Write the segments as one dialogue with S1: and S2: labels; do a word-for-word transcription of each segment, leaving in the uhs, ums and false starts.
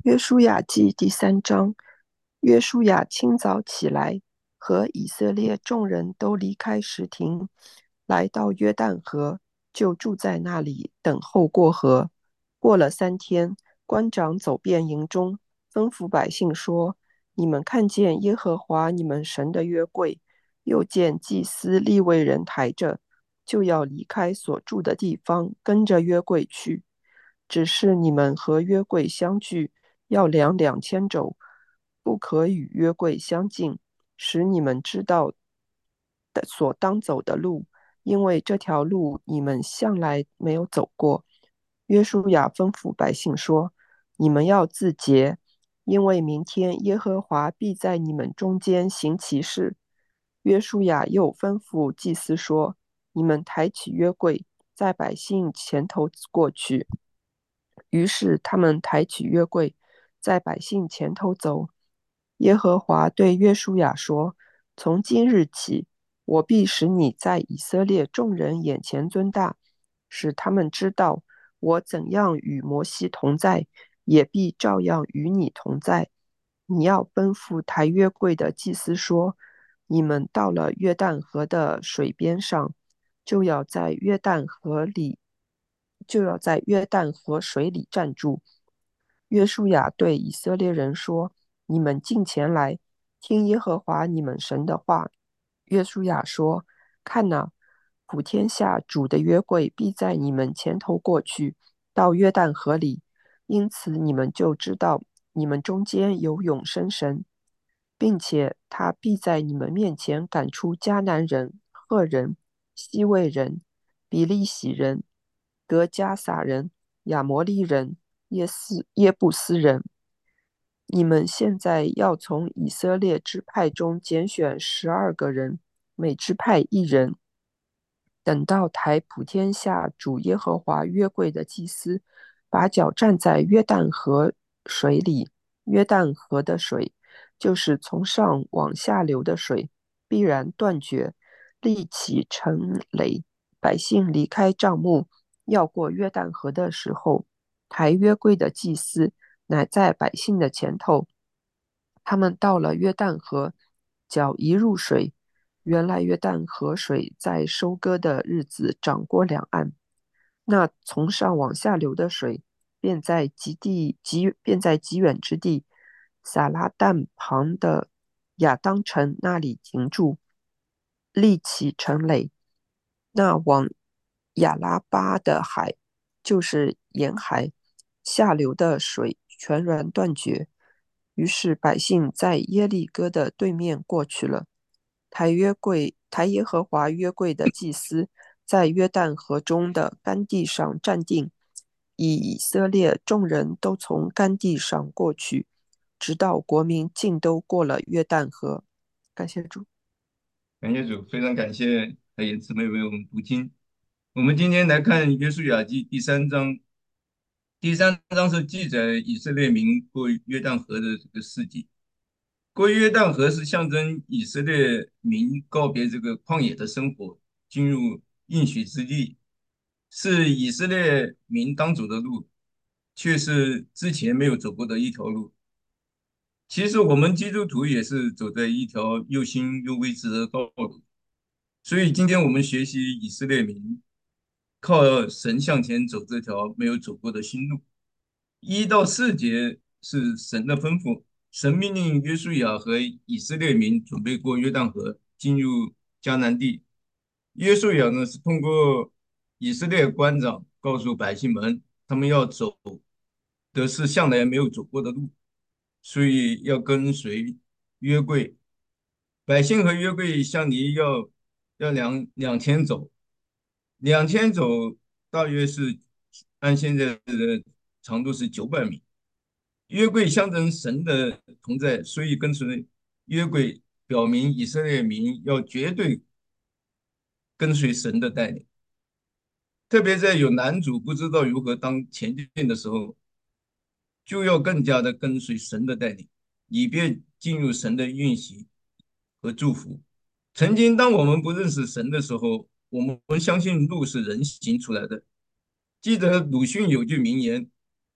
S1: 约书亚记第三章，约书亚清早起来，和以色列众人都离开石亭，来到约旦河，就住在那里等候过河。过了三天，官长走遍营中，吩咐百姓说：你们看见耶和华你们神的约柜，又见祭司利未人抬着，就要离开所住的地方，跟着约柜去。只是你们和约柜相距，要量两千肘，不可与约柜相近，使你们知道的所当走的路，因为这条路你们向来没有走过。约书亚吩咐百姓说：你们要自洁，因为明天耶和华必在你们中间行奇事。约书亚又吩咐祭司说：你们抬起约柜，在百姓前头过去。于是他们抬起约柜，在百姓前头走。耶和华对约书亚说：从今日起，我必使你在以色列众人眼前尊大，使他们知道我怎样与摩西同在，也必照样与你同在。你要吩咐抬约柜的祭司说：你们到了约旦河的水边上，就要在约旦河里，就要在约旦河水里站住。约书亚对以色列人说：你们近前来，听耶和华你们神的话。约书亚说：看哪，普天下主的约柜必在你们前头过去，到约旦河里，因此你们就知道你们中间有永生神，并且他必在你们面前赶出迦南人、赫人、西魏人、比利洗人、格加撒人、亚摩利人、耶斯耶布斯人。你们现在要从以色列支派中拣选十二个人，每支派一人。等到台普天下主耶和华约柜的祭司，把脚站在约旦河水里，约旦河的水，就是从上往下流的水，必然断绝，立起成垒。百姓离开帐幕，要过约旦河的时候，抬约柜的祭司乃在百姓的前头。他们到了约旦河，脚一入水，原来约旦河水在收割的日子涨过两岸，那从上往下流的水，便在极地极便在极远之地，撒拉旦旁的亚当城那里停住，立起城垒。那往亚拉巴的海，就是沿海下流的水全然断绝。于是百姓在耶利哥的对面过去了。抬约柜、抬耶和华约柜的祭司在约旦河中的干地上站定，以以色列众人都从干地上过去，直到国民尽都过了约旦河。感谢主。
S2: 感谢主，非常感谢海燕姊妹为我们读经。我们今天来看《约书亚记》第三章。第三章是记载以色列民过约旦河的这个事迹。过约旦河是象征以色列民告别这个旷野的生活，进入应许之地，是以色列民当走的路，却是之前没有走过的一条路。其实我们基督徒也是走在一条又新又未知的道路。所以今天我们学习以色列民靠神向前走这条没有走过的新路。一到四节是神的吩咐，神命令约书亚和以色列民准备过约旦河，进入迦南地。约书亚呢是通过以色列官长告诉百姓们，他们要走的是向来没有走过的路，所以要跟随约柜。百姓和约柜相离要要两两天走，两天走大约是按现在的长度是九百米。约柜象征神的同在，所以跟随约柜表明以色列民要绝对跟随神的带领。特别在有男主不知道如何当前进的时候，就要更加的跟随神的带领，以便进入神的运行和祝福。曾经，当我们不认识神的时候，我们相信路是人行出来的。记得鲁迅有句名言：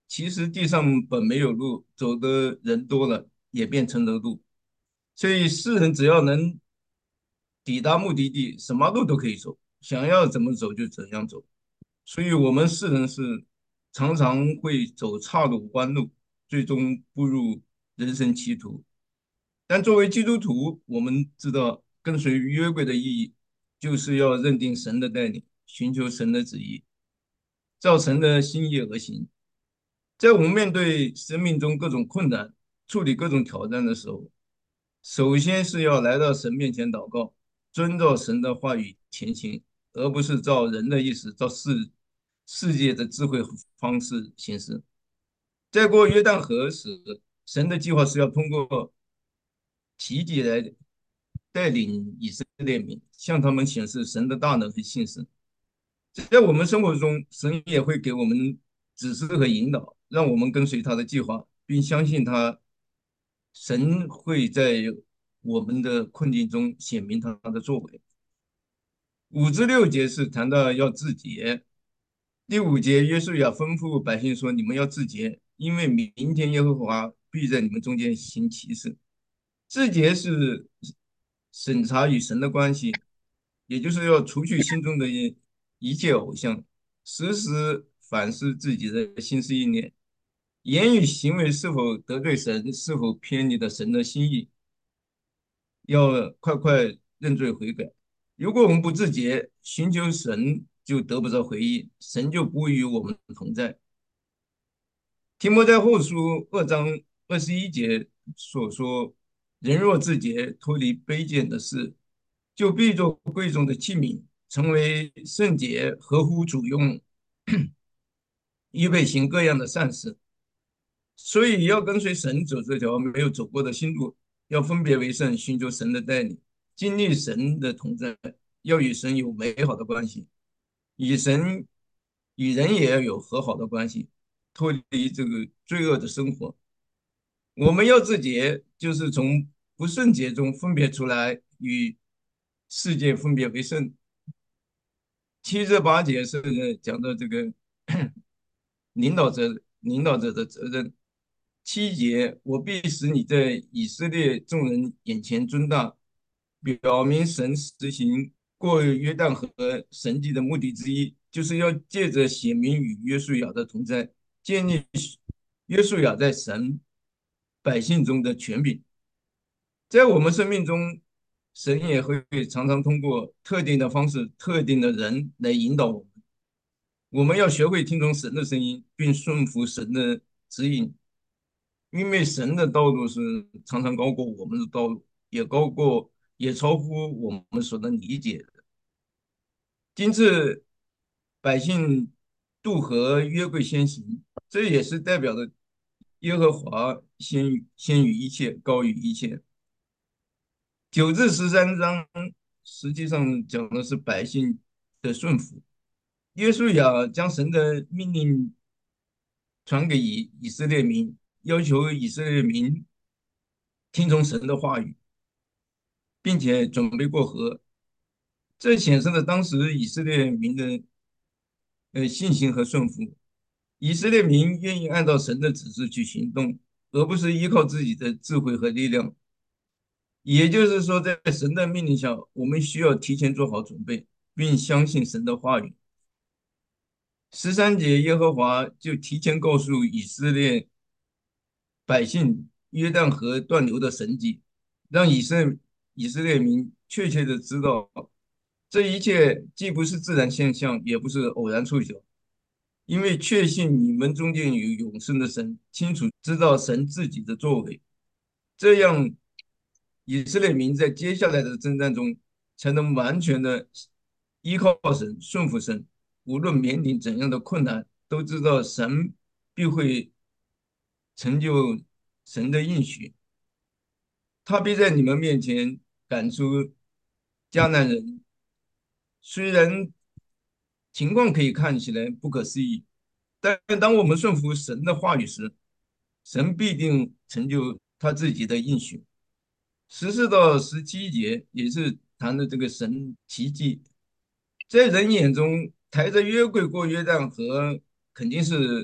S2: 其实地上本没有路，走的人多了，也变成了路。所以世人只要能抵达目的地，什么路都可以走，想要怎么走就怎样走。所以我们世人是常常会走岔路、弯路，最终步入人生歧途。但作为基督徒，我们知道跟随约柜的意义，就是要认定神的带领，寻求神的旨意，照神的心意而行。在我们面对生命中各种困难、处理各种挑战的时候，首先是要来到神面前祷告，遵照神的话语前行，而不是照人的意思、照世世界的智慧方式行事。在过约旦河时，神的计划是要通过奇迹来带领以色列民，向他们显示神的大能和信实。在我们生活中，神也会给我们指示和引导，让我们跟随他的计划，并相信他，神会在我们的困境中显明他的作为。五至六节是谈到要自洁，第五节约书亚吩咐百姓说：“你们要自洁，因为明天耶和华必在你们中间行奇事。”自洁是审查与神的关系，也就是要除去心中的一切偶像，时时反思自己的心思意念，言语行为是否得罪神，是否偏离了神的心意，要快快认罪悔改。如果我们不自洁，寻求神就得不着回应，神就不与我们同在。提摩太后书二章二十一节所说：“人若自洁，脱离卑贱的事，就必作贵重的器皿，成为圣洁，合乎主用，预备行各样的善事。”所以要跟随神走这条没有走过的新路，要分别为圣，寻求神的带领，经历神的同在，要与神有美好的关系，与神与人也要有和好的关系，脱离这个罪恶的生活。我们要自洁，就是从不圣洁中分别出来，与世界分别为圣。七至八节是讲到这个领导者领导者的责任。七节，我必使你在以色列众人眼前尊大，表明神实行过约旦河神迹的目的之一，就是要借着显明与约书亚的同在，建立约书亚在神百姓中的权柄。在我们生命中，神也会常常通过特定的方式、特定的人来引导我们。我们要学会听从神的声音，并顺服神的指引，因为神的道路是常常高过我们的道路，也高过，也超乎我们所能理解的。今次百姓渡河，约柜先行，这也是代表着耶和华先于先于一切，高于一切。九至十三章实际上讲的是百姓的顺服。约书亚将神的命令传给以以色列民，要求以色列民听从神的话语，并且准备过河。这显示了当时以色列民的呃信心和顺服。以色列民愿意按照神的指示去行动，而不是依靠自己的智慧和力量。也就是说，在神的命令下，我们需要提前做好准备，并相信神的话语。十三节，耶和华就提前告诉以色列百姓约旦河断流的神迹，让以色以色列民确切的知道，这一切既不是自然现象，也不是偶然凑巧，因为确信你们中间有永生的神，清楚知道神自己的作为，这样以色列民在接下来的征战中才能完全的依靠神、顺服神，无论面临怎样的困难，都知道神必会成就神的应许，他必在你们面前赶出迦南人。虽然情况可以看起来不可思议，但当我们顺服神的话语时，神必定成就他自己的应许。十四到十七节也是谈的这个神奇迹，在人眼中抬着约柜过约旦河，肯定是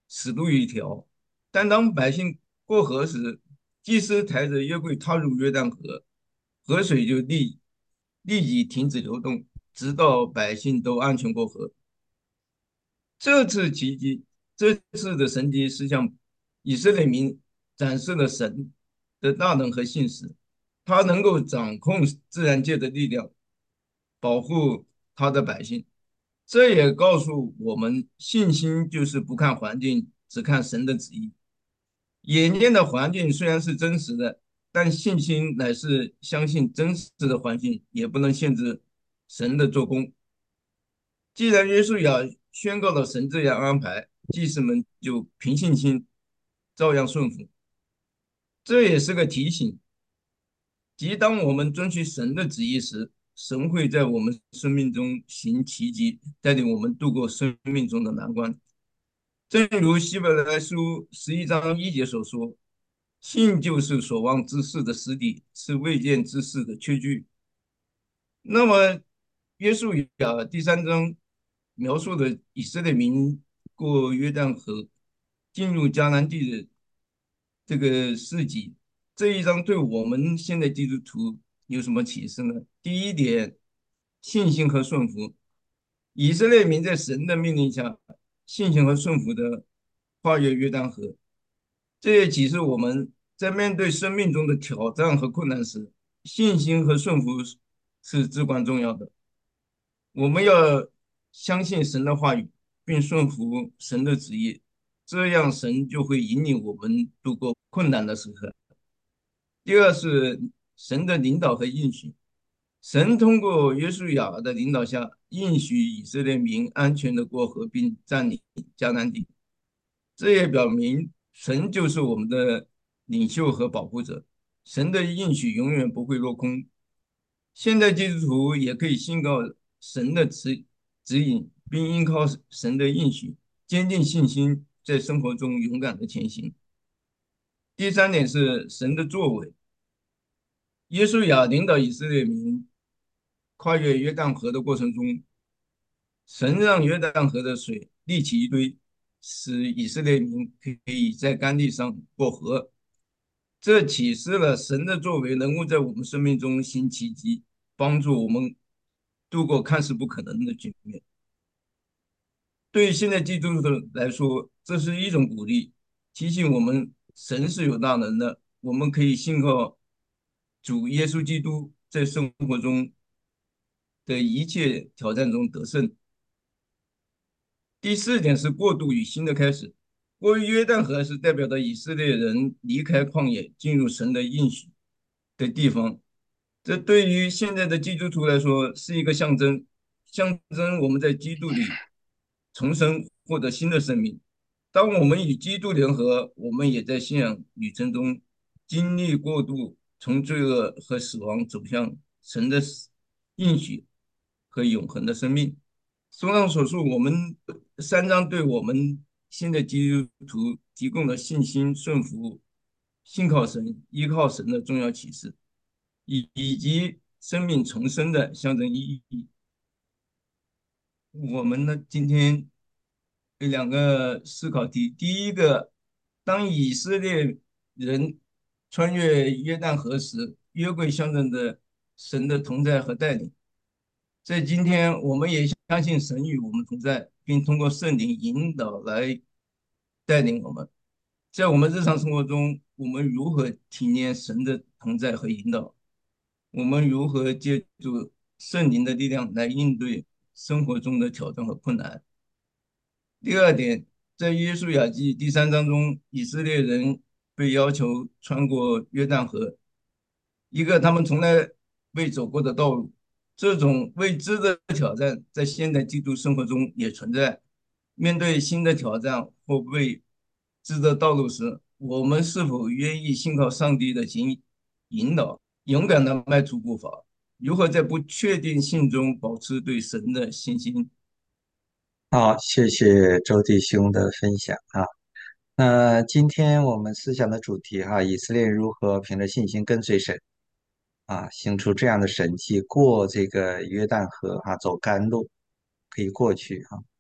S2: 死路一条。但当百姓过河时，祭司抬着约柜踏入约旦河，河水就立立即停止流动，直到百姓都安全过河。这次奇迹，这次的神迹是向以色列民展示了神的大能和信实，他能够掌控自然界的力量，保护他的百姓。这也告诉我们，信心就是不看环境，只看神的旨意。眼见的环境虽然是真实的，但信心乃是相信真实的环境也不能限制神的做工。既然约书亚宣告了神这样安排，祭司们就凭信心照样顺服。这也是个提醒，即当我们遵循神的旨意时，神会在我们生命中行奇迹，带领我们度过生命中的难关。正如希伯来书十一章一节所说：“信就是所望之事的实底，是未见之事的确据。”那么，约书亚第三章描述的以色列民过约旦河进入迦南地的这个事迹，这一章对我们现在基督徒有什么启示呢？第一点，信心和顺服。以色列民在神的命令下，信心和顺服的跨越约旦河，这也启示我们在面对生命中的挑战和困难时，信心和顺服是至关重要的。我们要相信神的话语，并顺服神的旨意，这样神就会引领我们度过困难的时刻。第二是神的领导和应许，神通过约书亚的领导下，应许以色列民安全的过河并占领迦南地。这也表明神就是我们的领袖和保护者，神的应许永远不会落空。现在基督徒也可以信靠神的指指引，并依靠神的应许，坚定信心，在生活中勇敢的前行。第三点是神的作为，耶稣亚领导以色列民跨越约旦河的过程中，神让约旦河的水立起一堆，使以色列民可以在干地上过河。这启示了神的作为能够在我们生命中行奇迹，帮助我们度过看似不可能的局面。对于现在基督徒来说，这是一种鼓励，提醒我们神是有大能的，我们可以信靠主耶稣基督，在生活中的一切挑战中得胜。第四点是过渡与新的开始。过约旦河是代表着以色列人离开旷野，进入神的应许的地方。这对于现在的基督徒来说是一个象征，象征我们在基督里重生，获得新的生命。当我们与基督联合，我们也在信仰旅程中经历过渡，从罪恶和死亡走向神的应许和永恒的生命。综上所述，我们三章对我们新的基督徒提供了信心、顺服、信靠神、依靠神的重要启示，以以及生命重生的象征意义。我们呢，今天有两个思考题。第一个，当以色列人穿越约旦河时，约柜象征着神的同在和带领。在今天，我们也相信神与我们同在，并通过圣灵引导来带领我们。在我们日常生活中，我们如何体验神的同在和引导？我们如何借助圣灵的力量来应对生活中的挑战和困难？第二点，在约书亚记第三章中，以色列人被要求穿过约旦河，一个他们从来未走过的道路。这种未知的挑战在现代基督生活中也存在。面对新的挑战或未知的道路时，我们是否愿意信靠上帝的引引导，勇敢地迈出步伐？如何在不确定性中保持对神的信心？
S3: 好，谢谢周弟兄的分享啊。那今天我们思想的主题哈、以色列如何凭着信心跟随神啊，行出这样的神迹，过这个约旦河啊，走甘路可以过去哈、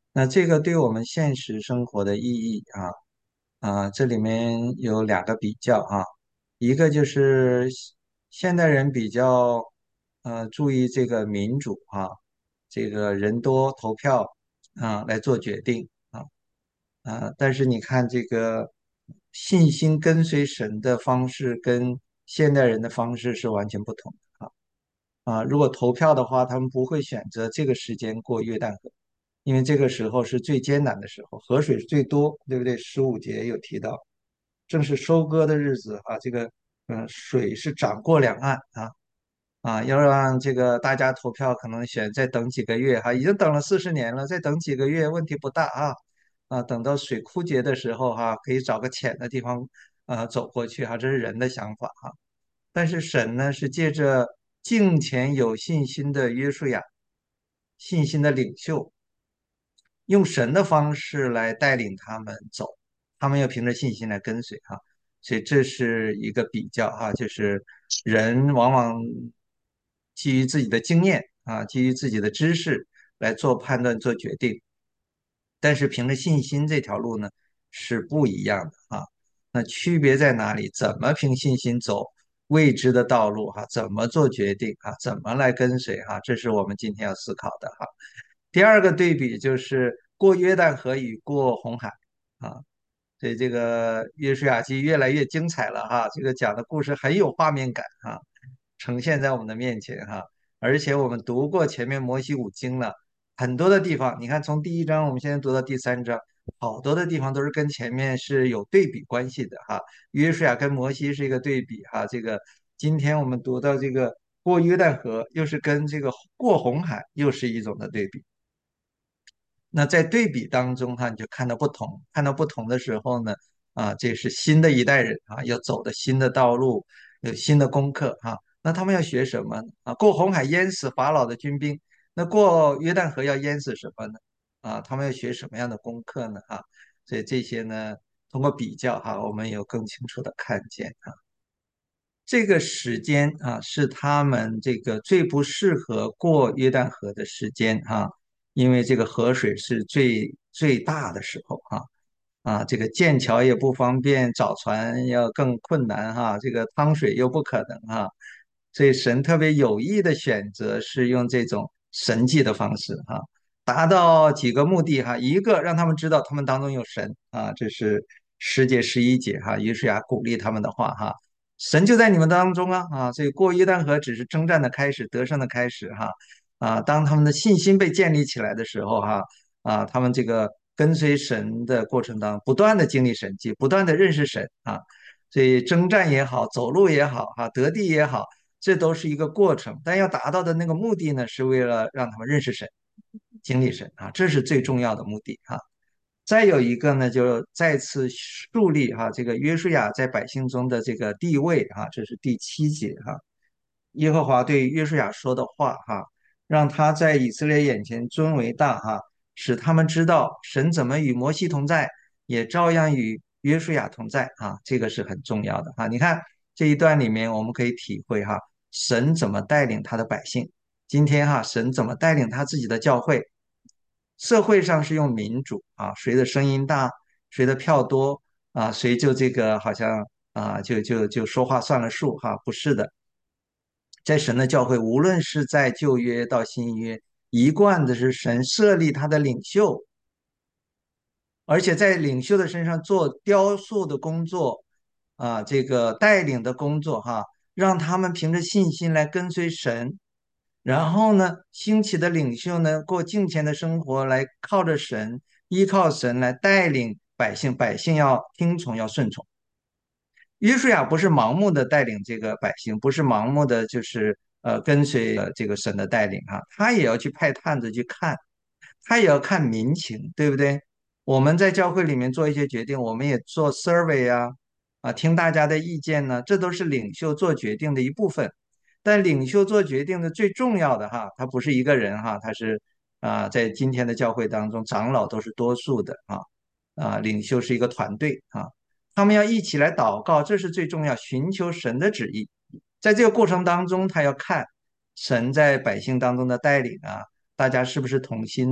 S3: 那这个对我们现实生活的意义啊啊，这里面有两个比较啊，一个就是现代人比较呃注意这个民主啊，这个人多投票啊来做决定啊啊，但是你看这个信心跟随神的方式跟现代人的方式是完全不同的啊啊，如果投票的话，他们不会选择这个时间过约旦河。因为这个时候是最艰难的时候，河水是最多，对不对？十五节有提到，正是收割的日子啊，这个嗯、呃水是涨过两岸啊啊，要让这个大家投票，可能选再等几个月哈、已经等了四十年了，再等几个月问题不大啊啊，等到水枯竭的时候哈、可以找个浅的地方啊走过去哈、这是人的想法哈、但是神呢是借着敬虔有信心的约书亚，信心的领袖。用神的方式来带领他们走，他们要凭着信心来跟随哈，所以这是一个比较哈，就是人往往基于自己的经验啊，基于自己的知识来做判断、做决定，但是凭着信心这条路呢是不一样的啊。那区别在哪里？怎么凭信心走未知的道路哈？怎么做决定啊？怎么来跟随哈？这是我们今天要思考的哈。第二个对比就是过约旦河与过红海啊，所以这个约书亚记越来越精彩了哈，这个讲的故事很有画面感哈，呈现在我们的面前哈，而且我们读过前面摩西五经了，很多的地方，你看从第一章我们现在读到第三章，好多的地方都是跟前面是有对比关系的哈，约书亚跟摩西是一个对比哈，这个今天我们读到这个过约旦河，又是跟这个过红海又是一种的对比。那在对比当中哈，你就看到不同，看到不同的时候呢，啊，这是新的一代人啊，要走的新的道路，有新的功课哈。那他们要学什么呢？啊，过红海淹死法老的军兵，那过约旦河要淹死什么呢？啊，他们要学什么样的功课呢？啊，所以这些呢，通过比较哈，我们有更清楚的看见啊。这个时间啊，是他们这个最不适合过约旦河的时间啊，因为这个河水是最最大的时候啊啊，这个建桥也不方便，找船要更困难哈、这个趟水又不可能哈、所以神特别有意的选择是用这种神迹的方式哈、达到几个目的哈、一个让他们知道他们当中有神啊，这是十节十一节哈、约书亚鼓励他们的话哈、神就在你们当中啊啊，所以过约旦河只是征战的开始，得胜的开始哈啊，当他们的信心被建立起来的时候哈啊，他们这个跟随神的过程当中，不断的经历神迹，不断的认识神啊，所以征战也好，走路也好哈，得地也好，这都是一个过程，但要达到的那个目的呢，是为了让他们认识神，经历神啊，这是最重要的目的哈。再有一个呢，就再次树立哈这个约书亚在百姓中的这个地位哈，这是第七节哈。耶和华对约书亚说的话哈，让他在以色列眼前尊为大哈，使他们知道神怎么与摩西同在，也照样与约书亚同在啊，这个是很重要的哈。你看这一段里面，我们可以体会哈，神怎么带领他的百姓。今天哈，神怎么带领他自己的教会？社会上是用民主啊，谁的声音大，谁的票多啊，谁就这个好像啊，就就就说话算了数哈，不是的，在神的教会，无论是在旧约到新约，一贯的是神设立他的领袖，而且在领袖的身上做雕塑的工作啊，这个带领的工作哈，让他们凭着信心来跟随神，然后呢，兴起的领袖呢，过敬虔的生活，来靠着神，依靠神来带领百姓，百姓要听从，要顺从。约书亚不是盲目的带领这个百姓，不是盲目的就是呃跟随呃这个神的带领哈，他也要去派探子去看，他也要看民情，对不对？我们在教会里面做一些决定，我们也做 survey 啊，啊，听大家的意见呢，这都是领袖做决定的一部分。但领袖做决定的最重要的哈，他不是一个人哈，他是啊，在今天的教会当中，长老都是多数的啊，啊，领袖是一个团队啊，他们要一起来祷告，这是最重要，寻求神的旨意。在这个过程当中，他要看神在百姓当中的带领啊，大家是不是同心呢？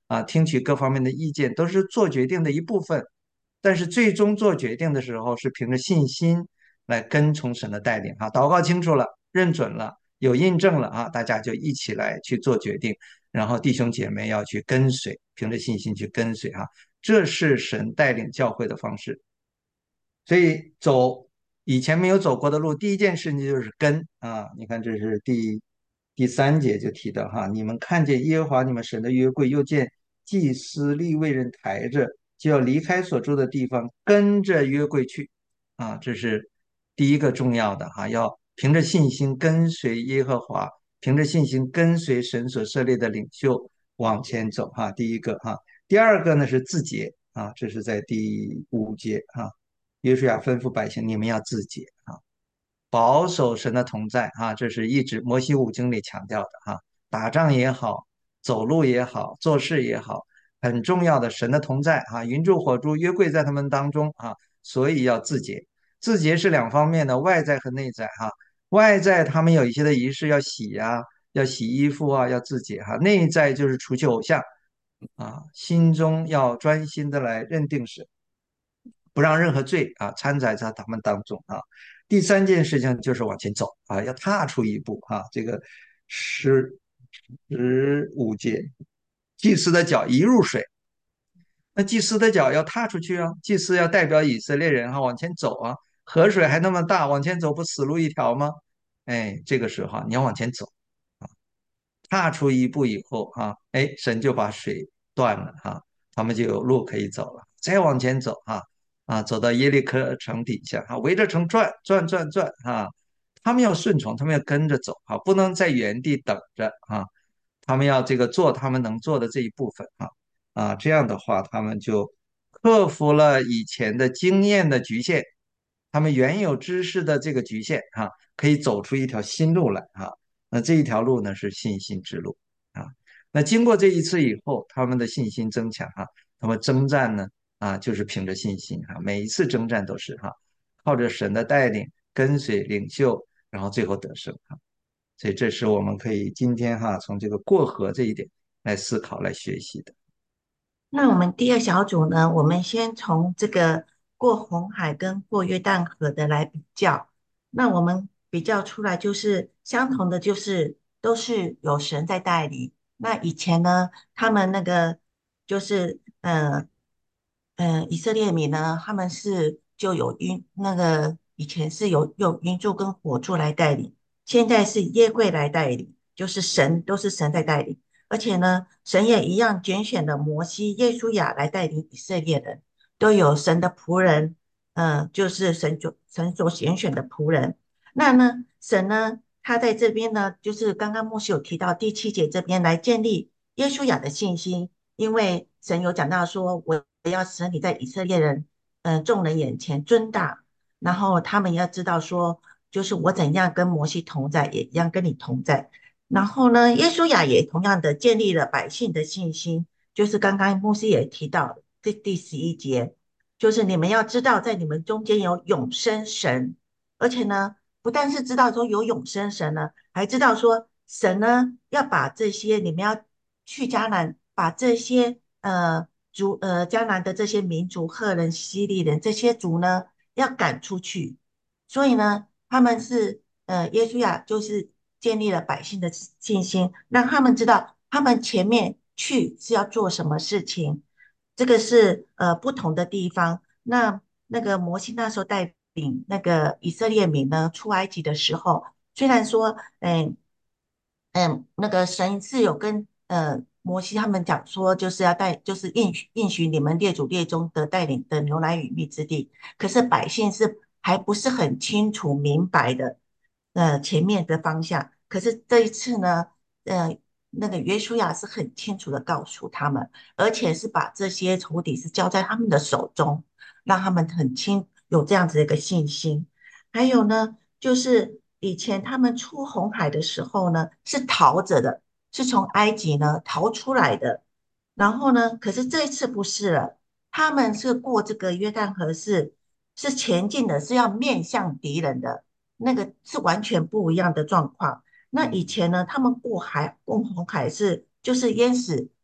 S3: 啊，听取各方面的意见，都是做决定的一部分。但是最终做决定的时候，是凭着信心来跟从神的带领啊。祷告清楚了，认准了，有印证了啊，大家就一起来去做决定。然后弟兄姐妹要去跟随，凭着信心去跟随哈，这是神带领教会的方式。所以走以前没有走过的路，第一件事情就是跟啊。你看，这是第第三节就提到哈，你们看见耶和华你们神的约柜，又见祭司利未人抬着，就要离开所住的地方，跟着约柜去啊。这是第一个重要的哈，要凭着信心跟随耶和华，凭着信心跟随神所设立的领袖往前走哈。第一个哈，第二个呢是自洁啊，这是在第五节啊。约书亚吩咐百姓，你们要自洁啊，保守神的同在啊，这是一直摩西五经里强调的哈。打仗也好，走路也好，做事也好，很重要的神的同在啊，云柱火柱约柜在他们当中啊，所以要自洁。自洁是两方面的，外在和内在哈。外在他们有一些的仪式要洗呀、啊，要洗衣服啊，要自洁哈。内在就是除去偶像啊，心中要专心的来认定神。不让任何罪啊掺杂在他们当中啊。第三件事情就是往前走啊，要踏出一步啊。这个十十五节，祭司的脚一入水，那祭司的脚要踏出去啊，祭司要代表以色列人哈、啊、往前走啊。河水还那么大，往前走不死路一条吗？哎，这个时候啊你要往前走啊，踏出一步以后啊，哎，神就把水断了哈、啊，他们就有路可以走了。再往前走哈、啊，啊，走到耶利哥城底下啊，围着城转转转转啊，他们要顺从，他们要跟着走啊，不能在原地等着啊，他们要这个做他们能做的这一部分啊。啊，这样的话，他们就克服了以前的经验的局限，他们原有知识的这个局限哈、啊，可以走出一条新路来哈、啊。那这一条路呢是信心之路啊。那经过这一次以后，他们的信心增强哈、啊，他们征战呢啊就是凭着信心哈、啊，每一次征战都是哈、啊，靠着神的带领，跟随领袖，然后最后得胜哈、啊。所以这是我们可以今天哈、啊、从这个过河这一点来思考来学习的。
S4: 那我们第二小组呢，我们先从这个过红海跟过约旦河的来比较。那我们比较出来就是相同的，就是都是有神在带领。那以前呢，他们那个就是呃呃以色列民呢，他们是就有云那个以前是有用云柱跟火柱来带领，现在是耶柜来带领，就是神都是神在带领。而且呢，神也一样拣选了摩西、耶稣亚来带领以色列人，都有神的仆人，嗯、就是神所神所拣选的仆人。那呢，神呢，他在这边呢，就是刚刚牧师有提到第七节这边来建立耶稣亚的信心，因为神有讲到说，我要使你在以色列人，嗯、呃众人眼前尊大，然后他们要知道说，就是我怎样跟摩西同在，也一样跟你同在。然后呢，耶稣亚也同样的建立了百姓的信心，就是刚刚牧师也提到的这第十一节，就是你们要知道，在你们中间有永生神，而且呢，不但是知道说有永生神呢，还知道说神呢要把这些你们要去迦南，把这些呃族呃迦南的这些民族赫人、希利人这些族呢要赶出去，所以呢，他们是呃，耶稣亚就是建立了百姓的信心，让他们知道他们前面去是要做什么事情。这个是呃不同的地方。那那个摩西那时候带领那个以色列民呢出埃及的时候，虽然说，嗯嗯，那个神是有跟呃摩西他们讲说，就是要带，就是应许应许你们列祖列宗的带领的牛奶与蜜之地，可是百姓是还不是很清楚明白的，呃前面的方向。可是这一次呢，呃那个约书亚是很清楚的告诉他们，而且是把这些仇敌是交在他们的手中，让他们很清有这样子的一个信心。还有呢，就是以前他们出红海的时候呢，是逃着的，是从埃及呢逃出来的。然后呢，可是这一次不是了，他们是过这个约旦河是是前进的，是要面向敌人的，那个是完全不一样的状况。那以前呢，他们过海过红海是就是淹死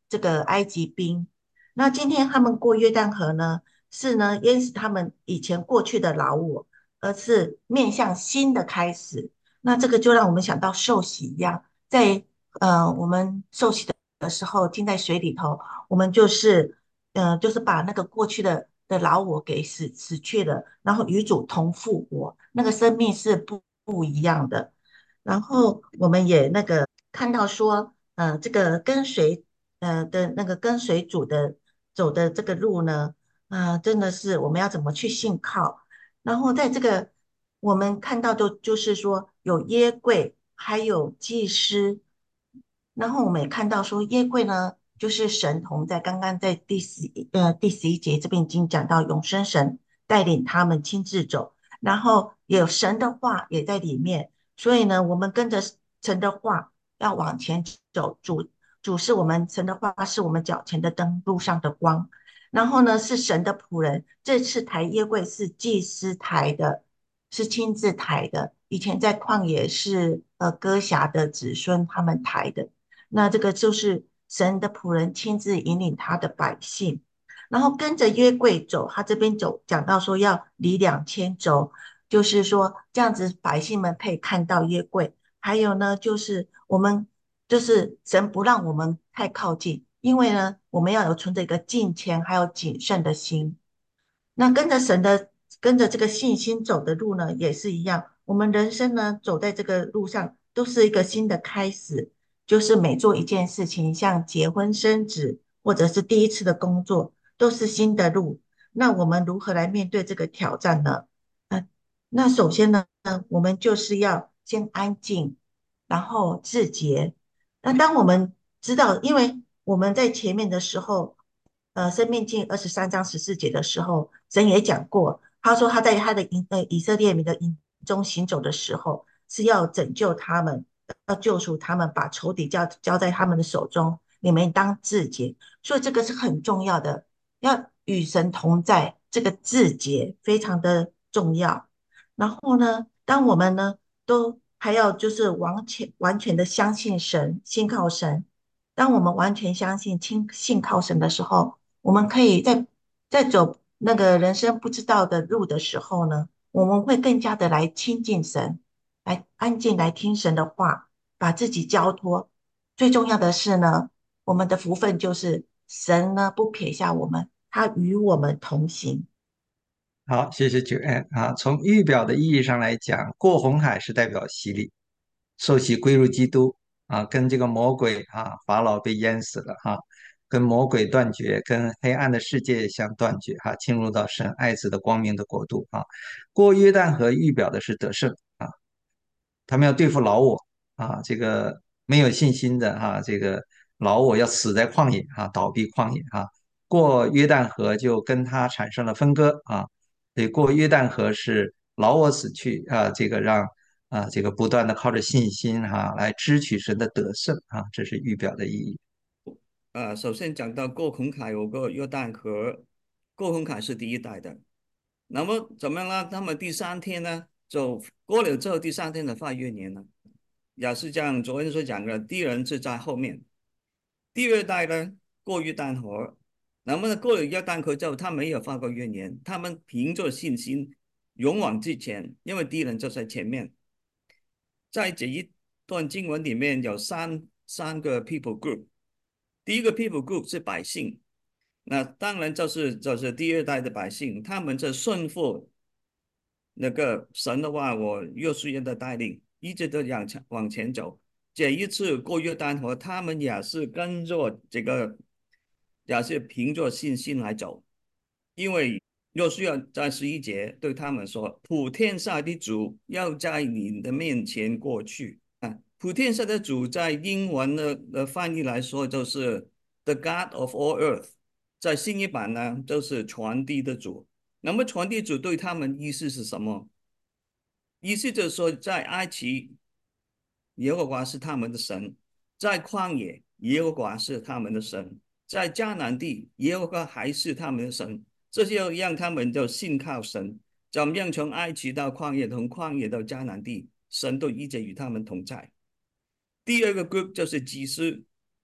S4: 这个埃及兵。那今天他们过约旦河呢，是呢淹死他们以前过去的老我，而是面向新的开始。那这个就让我们想到受洗一样，在呃我们受洗的时候浸在水里头，我们就是呃就是把那个过去的的老我给死死去了，然后与主同复活，那个生命是不不一样的。然后我们也那个看到说，呃，这个跟随呃的那个跟随主的走的这个路呢，啊、真的是我们要怎么去信靠。然后在这个我们看到的，就是说有约柜，还有祭司，然后我们也看到说约柜呢，就是神同在，刚刚在第十一呃第十一节这边已经讲到永生神带领他们亲自走，然后有神的话也在里面。所以呢，我们跟着神的话要往前走，主主是我们神的话是我们脚前的灯，路上的光。然后呢，是神的仆人。这次抬耶柜是祭司抬的，是亲自抬的。以前在旷野是呃歌辖的子孙他们抬的。那这个就是神的仆人亲自引领他的百姓，然后跟着约柜走。他这边走讲到说要离两千轴，就是说这样子百姓们可以看到约柜。还有呢，就是我们就是神不让我们太靠近，因为呢，我们要有存着一个敬虔还有谨慎的心。那跟着神的，跟着这个信心走的路呢，也是一样。我们人生呢，走在这个路上，都是一个新的开始。就是每做一件事情，像结婚生子，或者是第一次的工作，都是新的路。那我们如何来面对这个挑战呢？呃，那首先呢，我们就是要先安静，然后自洁。那当我们知道，因为我们在前面的时候，呃，《生命记》二十三章十四节的时候，神也讲过，他说他在他的营呃以色列民的营中行走的时候，是要拯救他们，要救赎他们，把仇敌交交在他们的手中，你们当自洁。所以这个是很重要的，要与神同在，这个自洁非常的重要。然后呢，当我们呢都还要就是完全完全的相信神，信靠神。当我们完全相信、亲信靠神的时候，我们可以在在走那个人生不知道的路的时候呢，我们会更加的来亲近神，来安静来听神的话，把自己交托。最重要的是呢，我们的福分就是神呢不撇下我们，他与我们同行。
S3: 好，谢谢九 N 啊。从预表的意义上来讲，过红海是代表洗礼，受洗归入基督啊，跟这个魔鬼啊，法老被淹死了哈、跟魔鬼断绝，跟黑暗的世界相断绝哈、进入到神爱子的光明的国度啊。过约旦河预表的是得胜啊，他们要对付老我啊，这个没有信心的哈、这个老我要死在旷野啊，倒闭旷野啊。过约旦河就跟他产生了分割啊，所以过约旦河是老我死去啊，这个让啊这个不断的靠着信心哈、来支取神的得胜啊，这是预表的意义。
S5: 呃，首先讲到过红海有个约旦河，过红海是第一代的。那么怎么样呢？他们第三天呢，就过了之后，第三天的发月年呢，也是这样。昨天所讲的，第一人是在后面，第二代呢过约旦河。那么呢，过了约旦河之后，他没有发过怨言，他们凭着信心勇往直前，因为敌人就在前面。在这一段经文里面有三三个 people group，第一个 people group 是百姓，那当然就是就是第二代的百姓，他们在顺服那个神的话，我约书亚的带领，一直都往前往前走。这一次过约旦河，他们也是跟着这个，也是凭着信心来走，因为约书亚在十一节对他们说：“普天下的主要在你的面前过去。”啊，普天下的主在英文的的翻译来说就是 The God of all earth，在新译版呢就是传递的主。那么传递主对他们意思是什么？意思就是说，在埃及，耶和华是他们的神；在旷野，耶和华是他们的神；在迦南地，耶和华还是他们的神。这就让他们就信靠神，怎么样从埃及到旷野，从旷野到迦南地，神都一直与他们同在。第二个 group 就是祭司，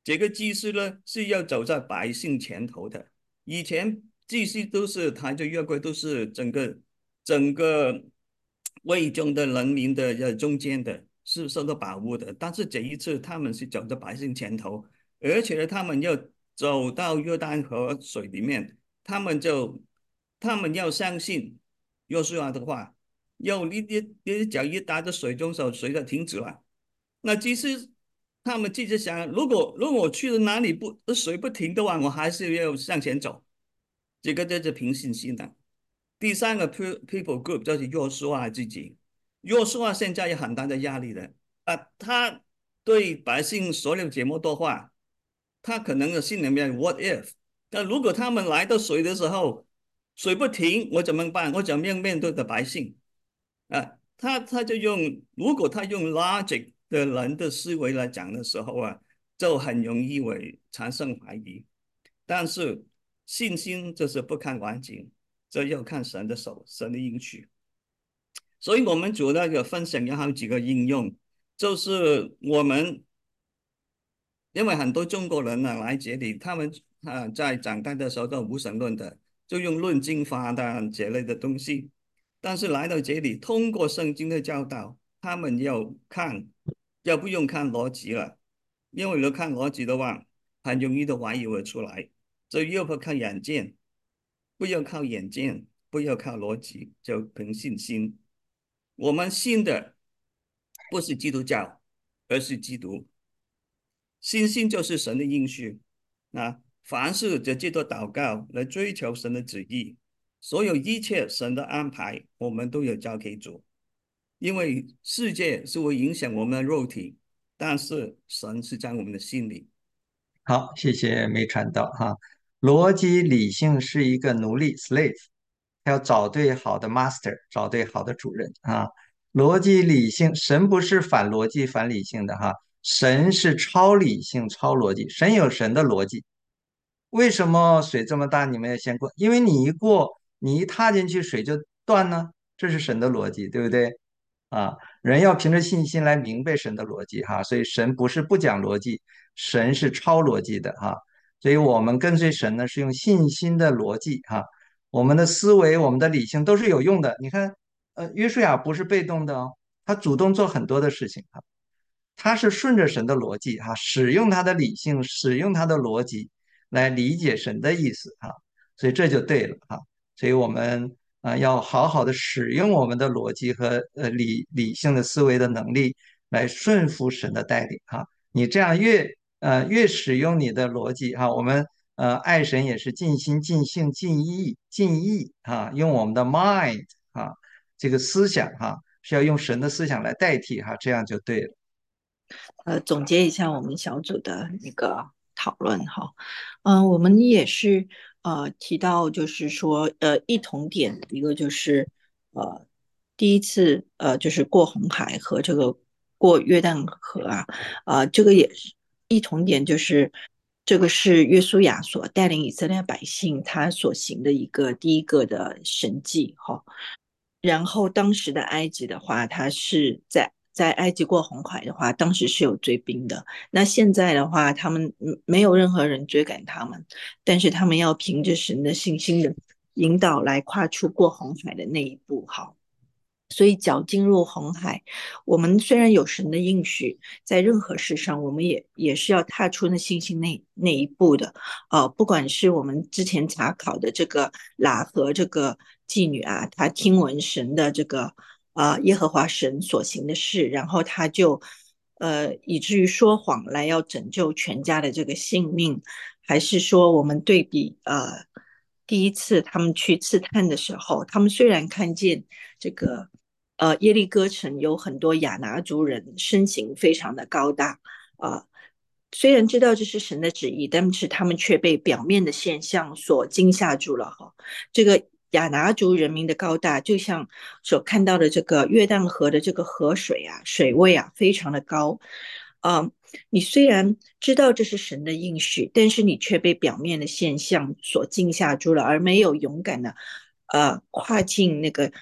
S5: 这个祭司呢是要走在百姓前头的。以前祭司都是抬着约柜，都是整个整个位中的人民的呃中间的，是受到保护的。但是这一次他们是走在百姓前头，而且呢，他们要走到约旦河水里面，他们就他们要相信约书亚的话，要你你你脚一踏在水中时候，水就停止了。那其实他们自己想，如果如果我去了哪里不水不停的话，我还是要向前走。这个就是凭信心的。第三个 people group 就是约书亚自己。约书亚现在有很大的压力的啊，他对百姓说了这么多话，他可能的心里面 what if？那如果他们来到水的时候，水不停，我怎么办？我怎么样面对的百姓？啊，他他就用，如果他用 logic 的人的思维来讲的时候啊，就很容易会产生怀疑。但是信心就是不看环境，这要看神的手，神的应许。所以我们主要有分享有好几个应用，就是我们因为很多中国人呢来这里，他们啊在长大的时候都无神论的，就用论经法的这类的东西。但是来到这里，通过圣经的教导，他们要看，要不用看逻辑了，因为如果看逻辑的话，很容易的怀疑会出来。所以要不靠眼见，不要靠眼见，不要靠逻辑，就凭信心。我们信的不是基督教，而是基督。信心就是神的应许啊！凡事就借着祷告来追求神的旨意，所有一切神的安排，我们都有交给主。因为世界是会影响我们的肉体，但是神是在我们的心里。
S3: 好，谢谢梅传道哈。逻辑理性是一个奴隶 slave，他要找对好的 master，找对好的主人啊。逻辑理性，神不是反逻辑、反理性的哈，神是超理性、超逻辑，神有神的逻辑。为什么水这么大，你们要先过？因为你一过，你一踏进去，水就断呢，这是神的逻辑，对不对？啊，人要凭着信心来明白神的逻辑哈，所以神不是不讲逻辑，神是超逻辑的哈，所以我们跟随神呢是用信心的逻辑哈，我们的思维、我们的理性都是有用的。你看，呃，约书亚不是被动的哦，他主动做很多的事情啊，他是顺着神的逻辑哈，使用他的理性，使用他的逻辑来理解神的意思哈，所以这就对了哈。所以我们啊要好好的使用我们的逻辑和呃理理性的思维的能力来顺服神的带领哈。你这样越呃越使用你的逻辑哈，我们呃爱神也是尽心尽性尽意尽意哈，用我们的 mind 哈这个思想哈是要用神的思想来代替哈，这样就对了。
S6: 呃，总结一下我们小组的那个讨论哈，嗯、呃，我们也是呃提到，就是说呃异同点，一个就是呃第一次呃就是过红海和这个过约旦河啊，啊、这个也是异同点，就是这个是约书亚所带领以色列百姓他所行的一个第一个的神迹哈。然后当时的埃及的话，它是在在埃及过红海的话，当时是有追兵的。那现在的话，他们没有任何人追赶他们，但是他们要凭着神的信心的引导来跨出过红海的那一步。好，所以脚进入红海，我们虽然有神的应许，在任何事上，我们也也是要踏出那信心那那一步的。呃，不管是我们之前查考的这个喇合这个妓女啊，她听闻神的这个呃耶和华神所行的事，然后她就呃以至于说谎来要拯救全家的这个性命，还是说我们对比呃第一次他们去刺探的时候，他们虽然看见这个呃耶利哥城有很多亚拿族人，身形非常的高大啊。呃虽然知道这是神的旨意，但是他们却被表面的现象所惊吓住了哈。这个亚拿族人民的高大，就像所看到的这个约旦河的这个河水啊，水位啊非常的高。啊、你虽然知道这是神的应许，但是你却被表面的现象所惊吓住了，而没有勇敢的呃跨进那个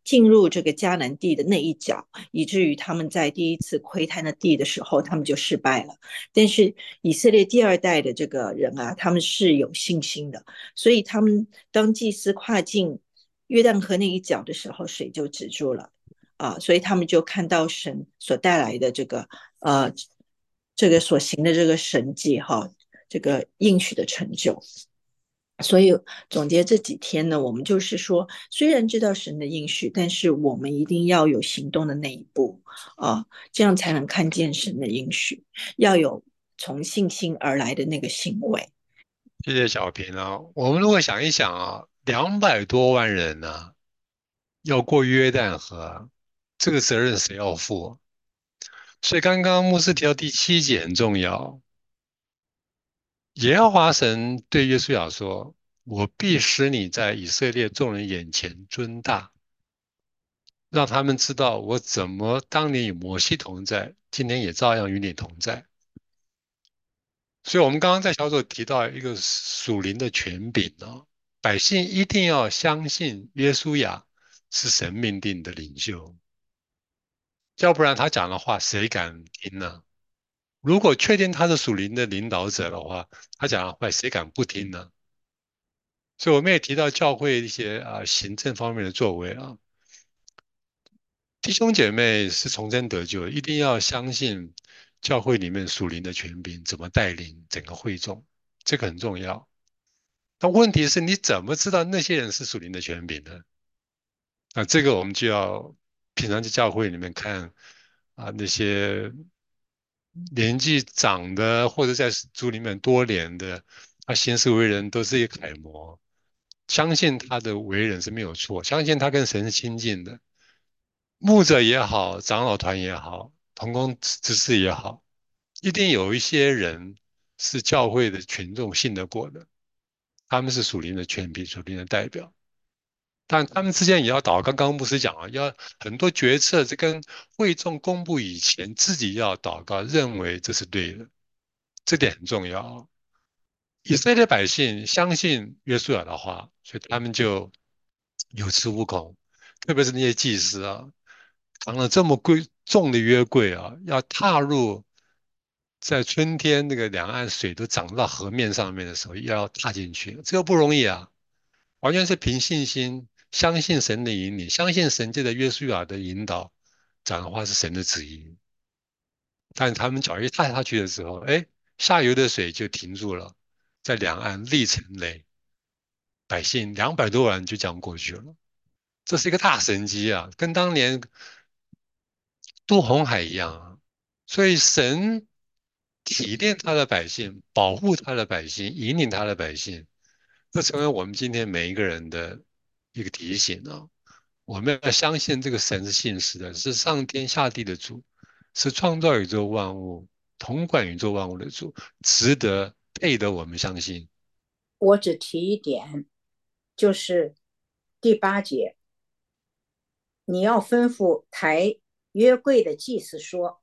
S6: 进入这个迦南地的那一角，以至于他们在第一次窥探的地的时候，他们就失败了。但是以色列第二代的这个人啊，他们是有信心的，所以他们当祭司跨进约旦河那一角的时候，水就止住了啊，所以他们就看到神所带来的这个呃这个所行的这个神迹哈，这个应许的成就。所以总结这几天呢，我们就是说，虽然知道神的应许，但是我们一定要有行动的那一步啊，这样才能看见神的应许，要有从信心而来的那个行为。
S7: 谢谢小平啊。我们如果想一想啊，两百多万人呢、啊，要过约旦河，这个责任谁要负？所以刚刚牧师提到第七节很重要。耶和华神对约书亚说：“我必使你在以色列众人眼前尊大，让他们知道我怎么当年与摩西同在，今天也照样与你同在。”所以，我们刚刚在小组提到一个属灵的权柄啊，百姓一定要相信约书亚是神命定的领袖，要不然他讲的话谁敢听呢？如果确定他是属灵的领导者的话，他讲的话谁敢不听呢？所以我们也提到教会一些啊行政方面的作为啊，弟兄姐妹是重生得救，一定要相信教会里面属灵的权柄怎么带领整个会众，这个很重要。但问题是你怎么知道那些人是属灵的权柄呢？那这个我们就要平常在教会里面看啊，那些年纪长的或者在主里面多年的，他行事为人都是一个楷模，相信他的为人是没有错，相信他跟神是亲近的。牧者也好，长老团也好，同工执事也好，一定有一些人是教会的群众信得过的，他们是属灵的权柄、属灵的代表。但他们之间也要祷告。刚刚牧师讲啊，要很多决策是跟会众公布以前，自己要祷告，认为这是对的，这点很重要。以色列百姓相信约书亚的话，所以他们就有恃无恐，特别是那些祭司啊，扛了这么贵重的约柜啊，要踏入在春天那个两岸水都涨到河面上面的时候，要踏进去，这个不容易啊。完全是凭信心，相信神的引领，相信神借着约书亚的引导，讲的话是神的旨意。但他们脚一踏下去的时候，哎，下游的水就停住了，在两岸立成雷，百姓两百多万就这样过去了。这是一个大神机啊，跟当年渡红海一样啊。所以神体谅他的百姓，保护他的百姓，引领他的百姓，这成为我们今天每一个人的一个提醒啊。我们要相信这个神是信实的，是上天下地的主，是创造宇宙万物、统管宇宙万物的主，值得配得我们相信。
S8: 我只提一点，就是第八节，你要吩咐抬约柜的祭司说，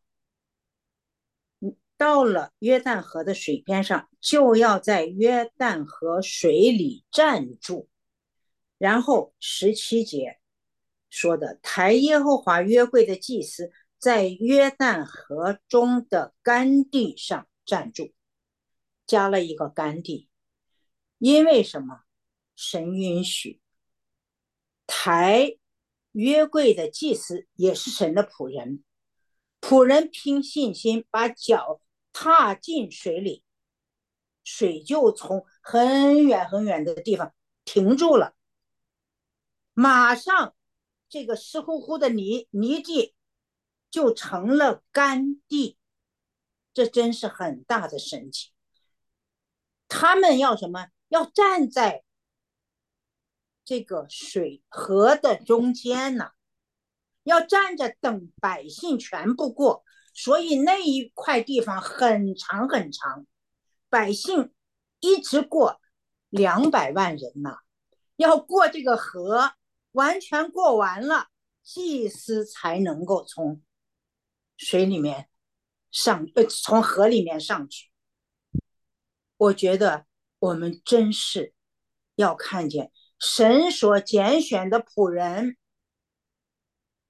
S8: 到了约旦河的水边上，就要在约旦河水里站住。然后十七节说的，抬耶和华约柜的祭司在约旦河中的干地上站住，加了一个干地，因为什么？神允许抬约柜的祭司也是神的仆人，仆人凭信心把脚踏进水里，水就从很远很远的地方停住了，马上这个湿乎乎的泥泥地就成了干地，这真是很大的神奇。他们要什么？要站在这个水河的中间呢，要站着等百姓全部过，所以那一块地方很长很长，百姓一直过两百万人呢，要过这个河，完全过完了，祭司才能够从水里面上，呃，从河里面上去。我觉得我们真是要看见神所拣选的仆人，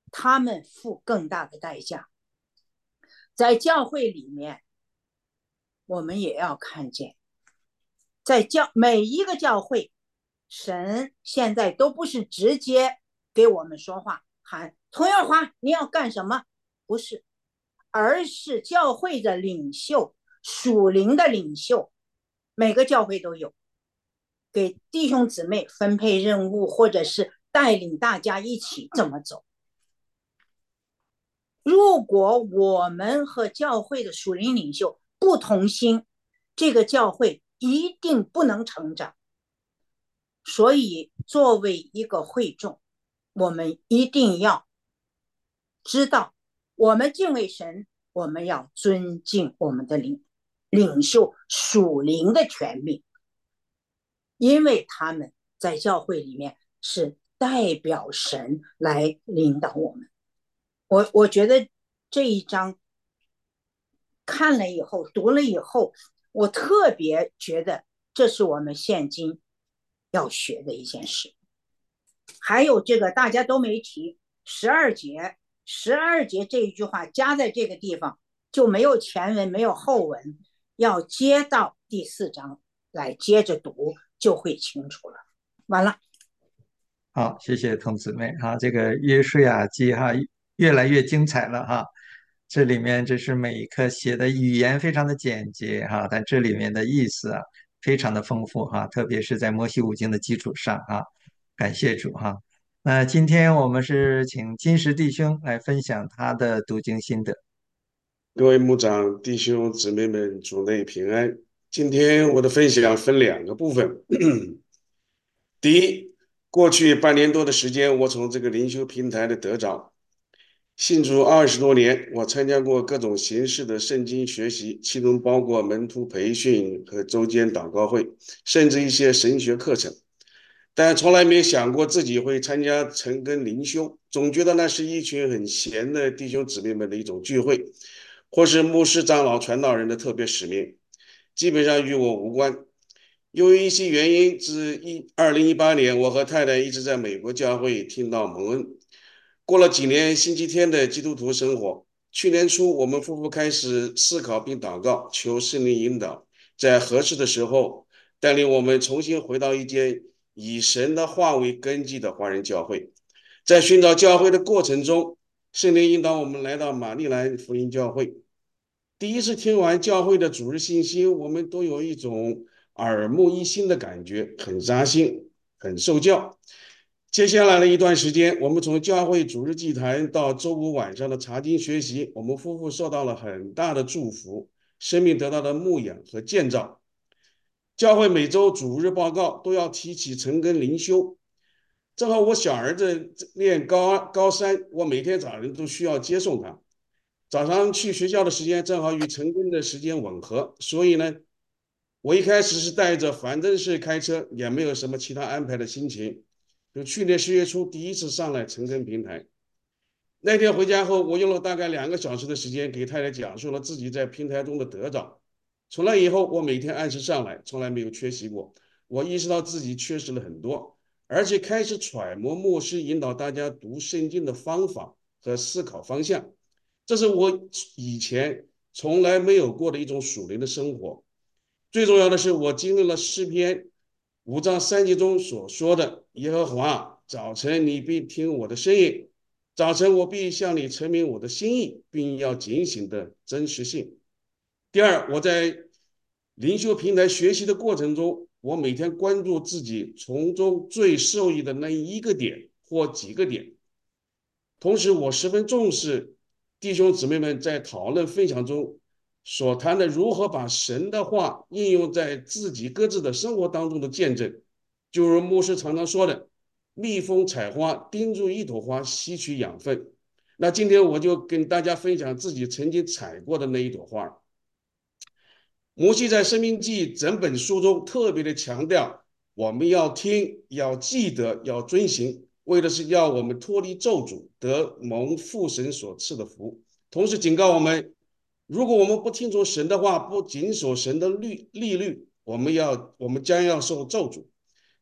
S8: 他们付更大的代价。在教会里面，我们也要看见，在教每一个教会，神现在都不是直接给我们说话，喊童耀华你要干什么，不是，而是教会的领袖，属灵的领袖，每个教会都有，给弟兄姊妹分配任务，或者是带领大家一起怎么走。如果我们和教会的属灵领袖不同心，这个教会一定不能成长。所以作为一个会众，我们一定要知道，我们敬畏神，我们要尊敬我们的领领袖属灵的权柄，因为他们在教会里面是代表神来领导我们。我我觉得这一章看了以后，读了以后，我特别觉得这是我们现今要学的一件事。还有这个大家都没提，十二节，十二节这一句话加在这个地方就没有前文，没有后文，要接到第四章来接着读，就会清楚了。完了。
S3: 好，谢谢童姊妹哈，这个约书亚记哈越来越精彩了哈。这里面这是每一课写的语言非常的简洁哈，但这里面的意思啊非常的丰富哈，特别是在摩西五经的基础上啊，感谢主哈。那今天我们是请金石弟兄来分享他的读经心得。
S9: 各位牧长、弟兄姊妹们，主内平安。今天我的分享分两个部分。第一，过去半年多的时间，我从这个灵修平台的得着，信主二十多年，我参加过各种形式的圣经学习，其中包括门徒培训和周间祷告会，甚至一些神学课程，但从来没想过自己会参加晨更灵修，总觉得那是一群很闲的弟兄姊妹们的一种聚会，或是牧师、长老、传道人的特别使命，基本上与我无关。由于一些原因，自二零一八年，我和太太一直在美国教会听到蒙恩。过了几年星期天的基督徒生活，去年初我们夫妇开始思考并祷告，求圣灵引导，在合适的时候带领我们重新回到一间以神的话为根基的华人教会。在寻找教会的过程中，圣灵引导我们来到马利兰福音教会。第一次听完教会的主日信息，我们都有一种耳目一新的感觉，很扎心，很受教。接下来的一段时间，我们从教会主日祭坛到周五晚上的查经学习，我们夫妇受到了很大的祝福，生命得到了牧养和建造。教会每周主日报告都要提起晨更灵修，正好我小儿子念高高三，我每天早上都需要接送他，早上去学校的时间正好与晨更的时间吻合，所以呢，我一开始是带着反正是开车，也没有什么其他安排的心情。就去年十月初第一次上来晨更平台，那天回家后，我用了大概两个小时的时间给太太讲述了自己在平台中的得着。从那以后，我每天按时上来，从来没有缺席过。我意识到自己缺失了很多，而且开始揣摩牧师引导大家读圣经的方法和思考方向，这是我以前从来没有过的一种属灵的生活。最重要的是，我经历了诗篇五章三节中所说的耶和华，早晨你必听我的声音，早晨我必向你陈明我的心意，并要警醒的真实性。第二，我在灵修平台学习的过程中，我每天关注自己从中最受益的那一个点或几个点，同时我十分重视弟兄姊妹们在讨论分享中所谈的如何把神的话应用在自己各自的生活当中的见证，就如牧师常常说的，蜜蜂采花，盯住一朵花吸取养分。那今天我就跟大家分享自己曾经采过的那一朵花。摩西在申命记整本书中特别的强调，我们要听，要记得，要遵行，为的是要我们脱离咒诅，得蒙父神所赐的福。同时警告我们，如果我们不听从神的话，不谨守神的律例律，我们要我们将要受咒诅。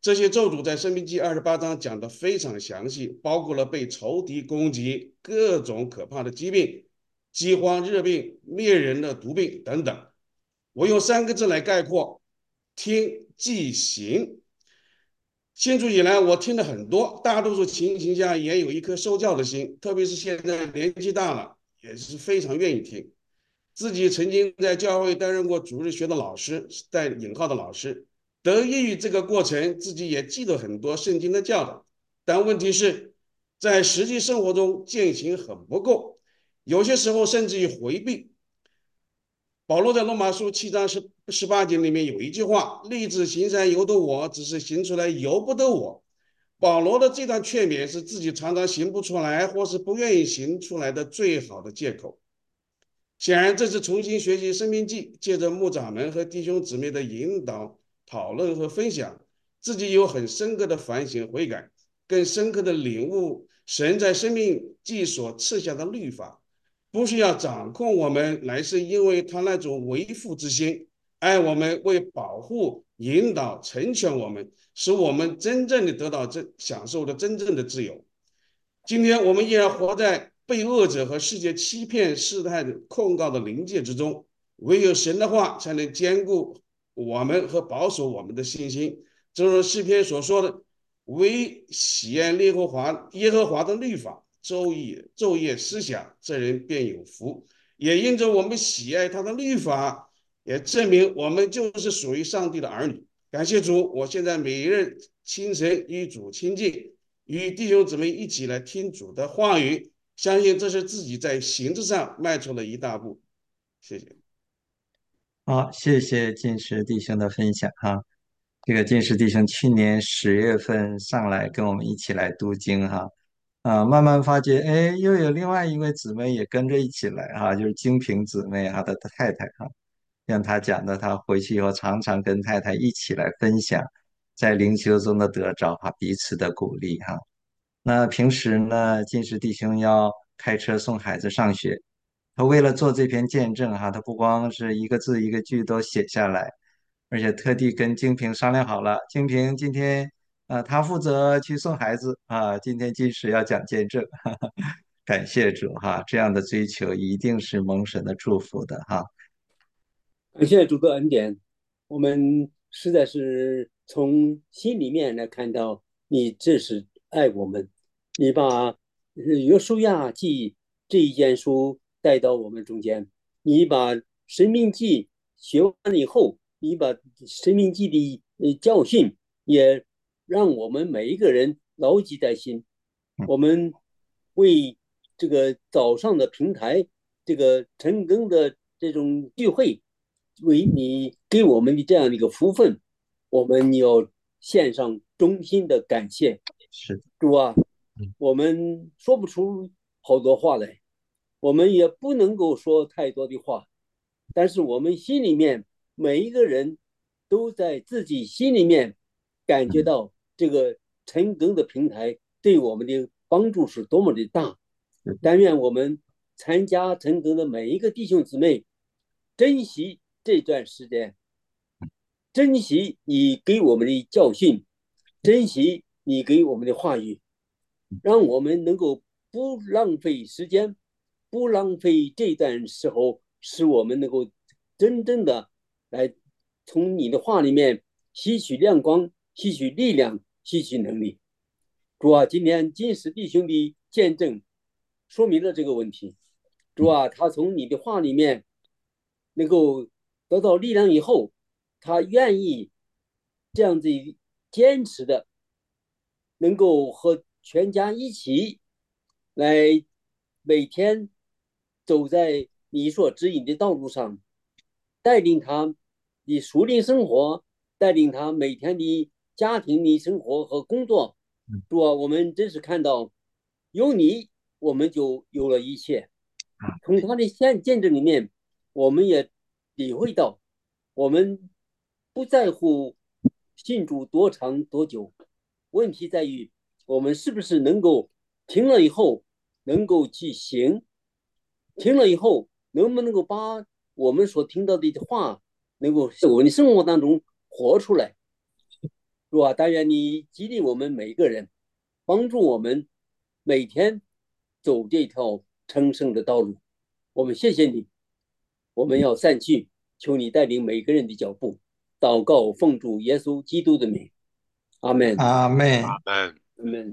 S9: 这些咒诅在《申命记》二十八章讲得非常详细，包括了被仇敌攻击、各种可怕的疾病、饥荒、热病、灭人的毒病等等。我用三个字来概括：听、记、行。信主以来，我听了很多，大多数情形下也有一颗受教的心，特别是现在年纪大了，也是非常愿意听。自己曾经在教会担任过主日学的老师，带引号的老师，得益于这个过程，自己也记得很多圣经的教导。但问题是，在实际生活中践行很不够，有些时候甚至于回避。保罗在罗马书七章十十八节里面有一句话：立志行善由得我，只是行出来由不得我。保罗的这段劝勉是自己常常行不出来，或是不愿意行出来的最好的借口。显然，这次重新学习《申命记》，借着牧长们和弟兄姊妹的引导、讨论和分享，自己有很深刻的反省悔改，更深刻的领悟神在《申命记》所赐下的律法，不是要掌控我们，乃是因为他那种为父之心，爱我们，为保护、引导、成全我们，使我们真正的得到真享受的真正的自由。今天我们依然活在被恶者和世界欺骗、试探、控告的临界之中，唯有神的话才能兼顾我们和保守我们的信心。正如诗篇所说的：“唯喜爱耶和华耶和华的律法，昼夜昼夜思想，这人便有福。”也因着我们喜爱他的律法，也证明我们就是属于上帝的儿女。感谢主，我现在每日清晨与主亲近，与弟兄姊妹一起来听主的话语，相信这是自己在行之上迈出了一大步。谢谢。
S3: 好，谢谢金石弟兄的分享哈。这个金石弟兄去年十月份上来跟我们一起来读经哈，啊，慢慢发觉，哎，又有另外一位姊妹也跟着一起来哈，就是金萍姊妹哈的太太哈，像她讲的，她回去以后常常跟太太一起来分享在灵修中的得着哈，彼此的鼓励哈。那平时呢，金石弟兄要开车送孩子上学，他为了做这篇见证哈，他不光是一个字一个句都写下来，而且特地跟金萍商量好了，金萍今天啊、呃他负责去送孩子啊，今天金石要讲见证，哈哈，感谢主哈，这样的追求一定是蒙神的祝福的哈。
S10: 感谢主的恩典，我们实在是从心里面来看到你这是爱我们，你把呃约书亚记这一件书带到我们中间，你把生命记学完了以后，你把生命记的呃教训也让我们每一个人牢记在心。我们为这个早上的平台，这个晨更的这种聚会，为你给我们的这样的一个福分，我们要献上衷心的感谢。
S3: 是的，
S10: 主啊，我们说不出好多话来，我们也不能够说太多的话，但是我们心里面每一个人都在自己心里面感觉到这个晨更的平台对我们的帮助是多么的大。但愿我们参加晨更的每一个弟兄姊妹珍惜这段时间，珍惜你给我们的教训，珍惜你给我们的话语，让我们能够不浪费时间，不浪费这段时候，使我们能够真正的来从你的话里面吸取亮光，吸取力量，吸取能力。主啊，今天金石弟兄的见证说明了这个问题。主啊，他从你的话里面能够得到力量以后，他愿意这样子坚持的，能够和全家一起来每天走在你所指引的道路上，带领他的属灵生活，带领他每天的家庭的生活和工作。主啊，我们真是看到有你，我们就有了一切。从他的见见证里面，我们也体会到，我们不在乎信主多长多久，问题在于我们是不是能够听了以后能够去行，听了以后能不能够把我们所听到的话能够在我们的生活当中活出来。 主啊，但愿你激励我们每一个人，帮助我们每天走这条成圣的道路。我们谢谢你，我们要散去，求你带领每个人的脚步。祷告奉主耶稣基督的名，阿门。
S3: 阿妹。
S7: 阿门。
S10: 阿门。